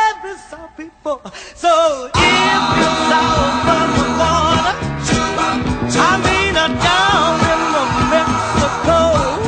never saw before. So if you saw from the water, I mean down in the Mexico,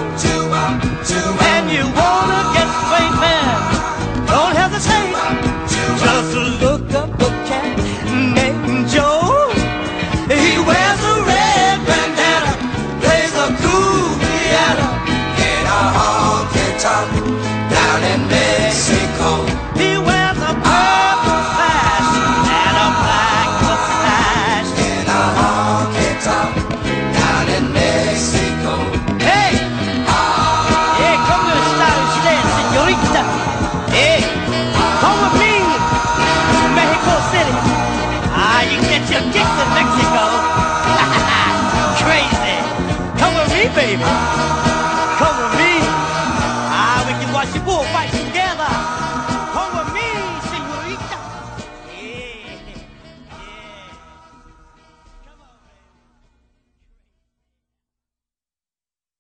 and you wanna get straight, man, don't hesitate. Just look up a cat named Joe. He wears a red bandana, plays a cool piano In a honky tonk down in Mexico. He wears a purple sash and a black mustache. In a honky tonk down in Mexico. Hey! Hey, come to the style stand, señorita. Hey, come with me to Mexico City. You get your kicks in Mexico. Crazy. Come with me, baby. Come with me. We can watch the bullfight.